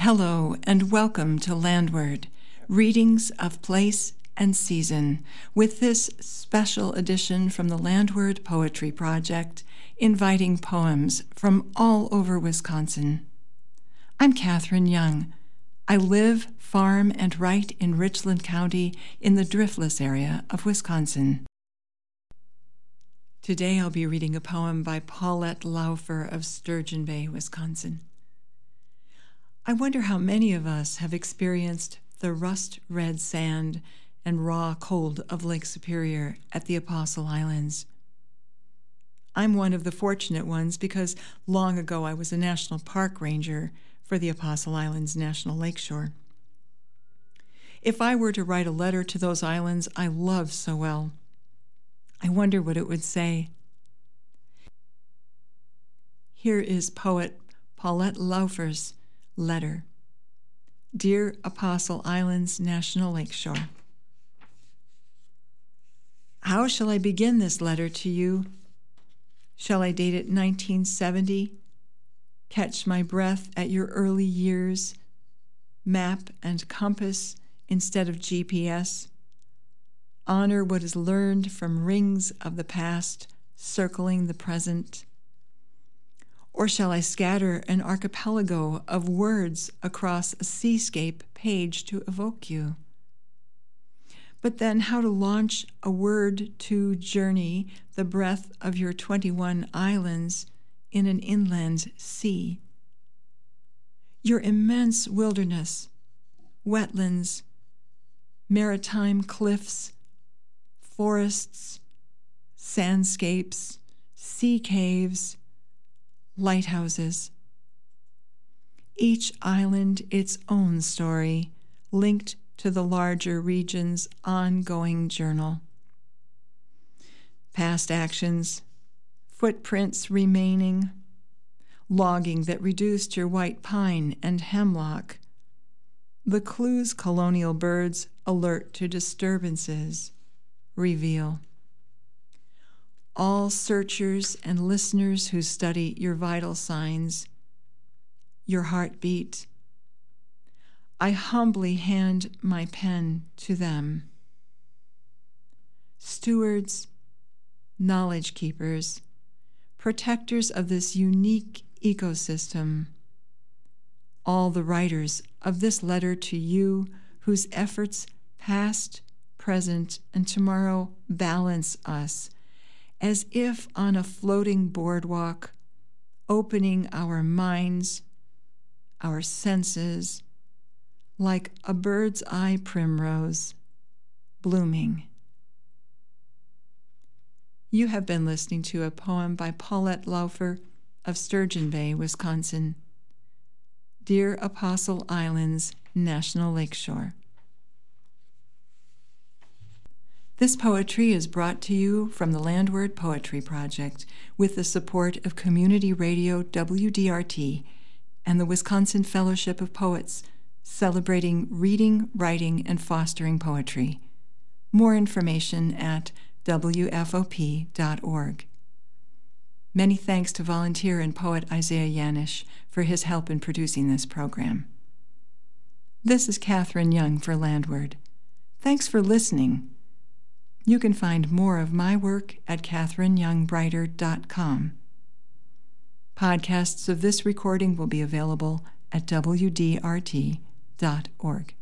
Hello and welcome to Landward, readings of place and season, with this special edition from the Landward Poetry Project, inviting poems from all over Wisconsin. I'm Catherine Young. I live, farm, and write in Richland County in the Driftless area of Wisconsin. Today I'll be reading a poem by Paulette Laufer of Sturgeon Bay, Wisconsin. I wonder how many of us have experienced the rust-red sand and raw cold of Lake Superior at the Apostle Islands. I'm one of the fortunate ones because long ago I was a national park ranger for the Apostle Islands National Lakeshore. If I were to write a letter to those islands I love so well, I wonder what it would say. Here is poet Paulette Laufer's letter. Dear Apostle Islands National Lakeshore, how shall I begin this letter to you? Shall I date it 1970? Catch my breath at your early years? Map and compass instead of GPS? Honor what is learned from rings of the past circling the present? Or shall I scatter an archipelago of words across a seascape page to evoke you? But then how to launch a word to journey the breadth of your 21 islands in an inland sea? Your immense wilderness, wetlands, maritime cliffs, forests, sandscapes, sea caves, lighthouses. Each island its own story, linked to the larger region's ongoing journal. Past actions, footprints remaining, logging that reduced your white pine and hemlock, the clues colonial birds alert to disturbances reveal. All searchers and listeners who study your vital signs, your heartbeat, I humbly hand my pen to them. Stewards, knowledge keepers, protectors of this unique ecosystem, all the writers of this letter to you whose efforts past, present, and tomorrow balance us, as if on a floating boardwalk, opening our minds, our senses, like a bird's eye primrose, blooming. You have been listening to a poem by Paulette Laufer of Sturgeon Bay, Wisconsin. Dear Apostle Islands National Lakeshore. This poetry is brought to you from the Landward Poetry Project with the support of Community Radio WDRT and the Wisconsin Fellowship of Poets, celebrating reading, writing, and fostering poetry. More information at wfop.org. Many thanks to volunteer and poet Isaiah Yanish for his help in producing this program. This is Catherine Young for Landward. Thanks for listening. You can find more of my work at catherineyoungbrighter.com. Podcasts of this recording will be available at wdrt.org.